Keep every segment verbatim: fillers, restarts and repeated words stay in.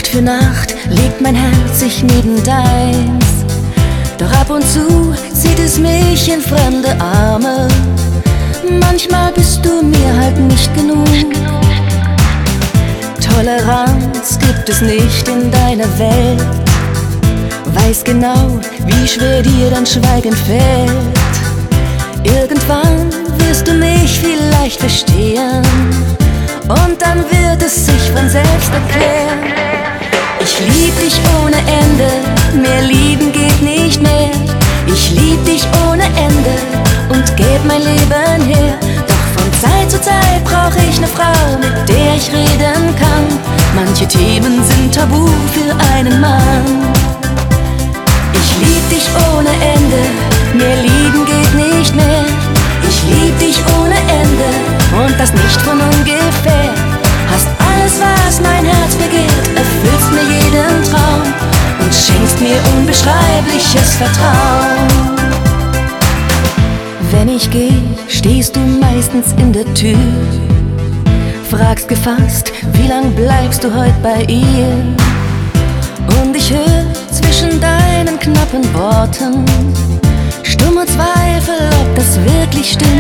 Nacht für Nacht legt mein Herz sich neben deins. Doch ab und zu zieht es mich in fremde Arme. Manchmal bist du mir halt nicht genug. Toleranz gibt es nicht in deiner Welt. Weiß genau, wie schwer dir dein Schweigen fällt. Irgendwann wirst du mich vielleicht verstehen und dann wird es sich von selbst erklären. Ich lieb dich ohne Ende, mehr lieben geht nicht mehr. Ich lieb dich ohne Ende und geb mein Leben her. Doch von Zeit zu Zeit brauch ich ne Frau, mit der ich reden kann. Manche Themen sind tabu für einen Mann. Ich lieb dich ohne Ende, mehr lieben geht nicht mehr. Ich lieb dich ohne Ende und das nicht von ungefähr. Hast alles, was mein Herz begehrt, erfüllst mir jeden Traum und schenkst mir unbeschreibliches Vertrauen. Wenn ich geh, stehst du meistens in der Tür. Fragst gefasst, wie lang bleibst du heut bei ihr? Und ich hör zwischen deinen knappen Worten stumme Zweifel, ob das wirklich stimmt.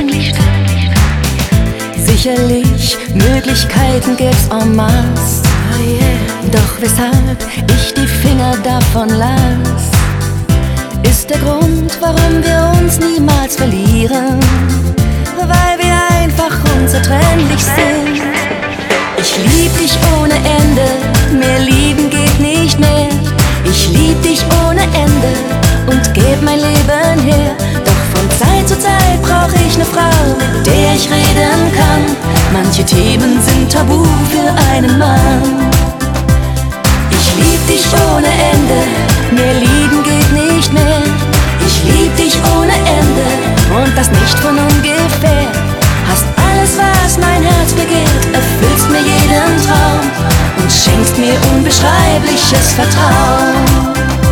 Sicherlich, Möglichkeiten gäb's en masse. Doch weshalb ich die Finger davon lass, ist der Grund, warum wir uns niemals verlieren. Weil wir einfach unzertrennlich sind. Ich lieb dich ohne Ende, mehr lieben geht nicht mehr. Ich lieb dich ohne Ende und geb mein Leben her. Doch von Zeit zu Zeit brauch ich ne Frau, mit der ich reden kann. Manche Themen sind tabu für einen Mann. Ich lieb dich ohne Ende, mehr lieben geht nicht mehr. Ich lieb dich ohne Ende und das nicht von ungefähr. Hast alles, was mein Herz begehrt, erfüllst mir jeden Traum und schenkst mir unbeschreibliches Vertrauen.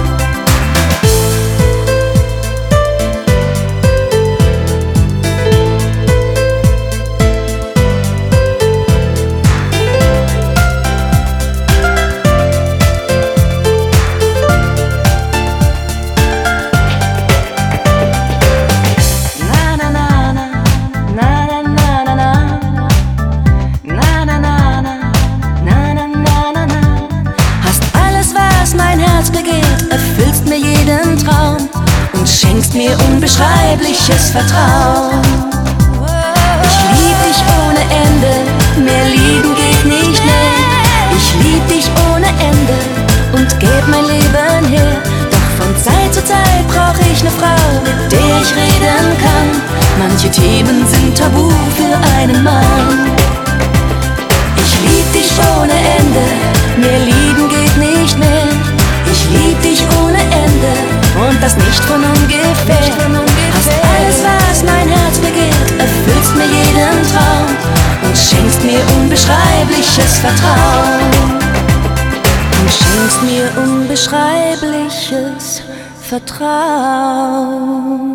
Erfüllst mir jeden Traum und schenkst mir unbeschreibliches Vertrauen. Ich lieb dich ohne Ende, mehr lieben geht nicht mehr. Ich lieb dich ohne Ende und geb mein Leben her. Doch von Zeit zu Zeit brauch ich ne Frau, mit der ich reden kann. Manche Themen sind tabu für einen Mann. Ich lieb dich ohne Ende, mehr lieben geht nicht mehr. Ich lieb dich ohne Ende und das nicht von ungefähr. Hast alles, was mein Herz begehrt, erfüllst mir jeden Traum und schenkst mir unbeschreibliches Vertrauen. Und schenkst mir unbeschreibliches Vertrauen.